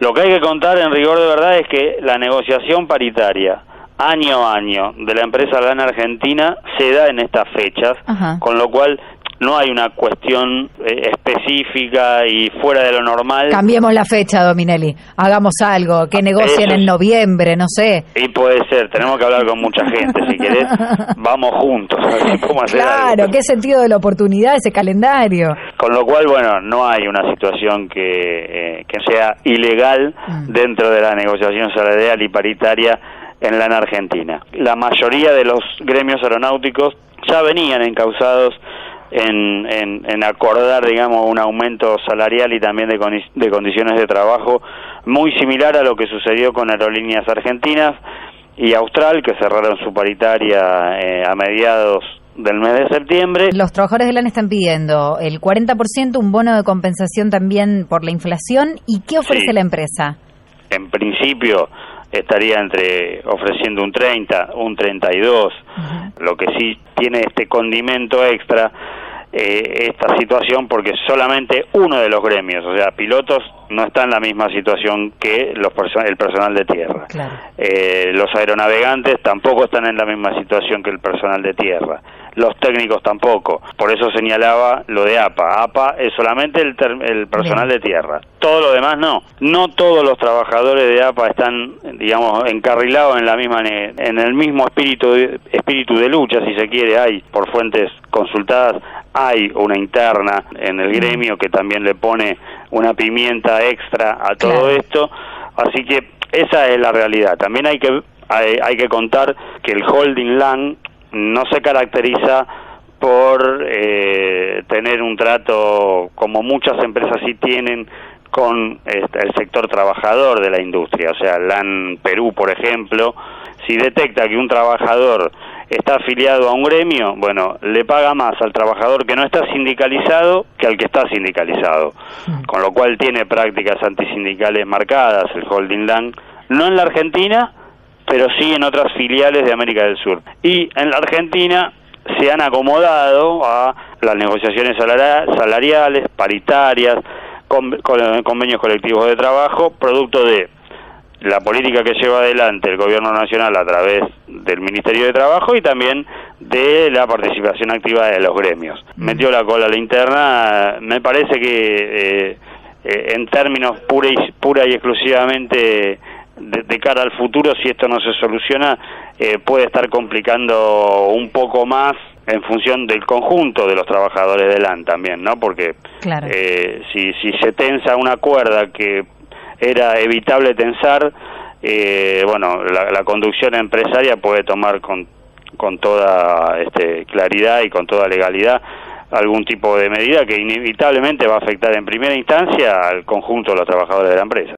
Lo que hay que contar en rigor de verdad es que la negociación paritaria año a año de la empresa LAN Argentina se da en estas fechas, con lo cual no hay una cuestión específica y fuera de lo normal. Cambiemos la fecha, Dominelli, hagamos algo, que negocien en noviembre, no sé. Y puede ser, tenemos que hablar con mucha gente, si querés, vamos juntos, a ver cómo hacer claro, algo. qué sentido de la oportunidad ese calendario. Con lo cual, bueno, no hay una situación que sea ilegal dentro de la negociación salarial y paritaria en LAN Argentina. La mayoría de los gremios aeronáuticos ya venían encausados en acordar, digamos, un aumento salarial y también de condiciones de trabajo muy similar a lo que sucedió con Aerolíneas Argentinas y Austral, que cerraron su paritaria a mediados del mes de septiembre. Los trabajadores de LAN están pidiendo el 40%, un bono de compensación también por la inflación. ¿Y qué ofrece la empresa? En principio estaría ofreciendo un 30, un 32, lo que sí tiene este condimento extra, esta situación, porque solamente uno de los gremios, o sea, pilotos, no está en la misma situación que el personal de tierra. Claro. Los aeronavegantes tampoco están en la misma situación que el personal de tierra. Los técnicos tampoco. Por eso señalaba lo de APA. APA es solamente el personal de tierra. Todo lo demás no. No todos los trabajadores de APA están, digamos, encarrilados en el mismo espíritu de lucha, si se quiere. Hay, por fuentes consultadas, hay una interna en el gremio que también le pone una pimienta extra a todo esto. Así que esa es la realidad. También hay que contar que el holding LAN no se caracteriza por tener un trato como muchas empresas sí tienen con el sector trabajador de la industria. O sea, LAN Perú, por ejemplo, si detecta que un trabajador está afiliado a un gremio, bueno, le paga más al trabajador que no está sindicalizado que al que está sindicalizado, con lo cual tiene prácticas antisindicales marcadas el holding LAN, no en la Argentina, pero sí en otras filiales de América del Sur. Y en la Argentina se han acomodado a las negociaciones salariales, paritarias, convenios colectivos de trabajo, producto de la política que lleva adelante el gobierno nacional a través del Ministerio de Trabajo y también de la participación activa de los gremios. Metió la cola a la interna, me parece que en términos pura y exclusivamente de cara al futuro, si esto no se soluciona, puede estar complicando un poco más en función del conjunto de los trabajadores de LAN también, ¿no? Porque si se tensa una cuerda que era evitable tensar, bueno, la conducción empresaria puede tomar con toda claridad y con toda legalidad algún tipo de medida que inevitablemente va a afectar en primera instancia al conjunto de los trabajadores de la empresa.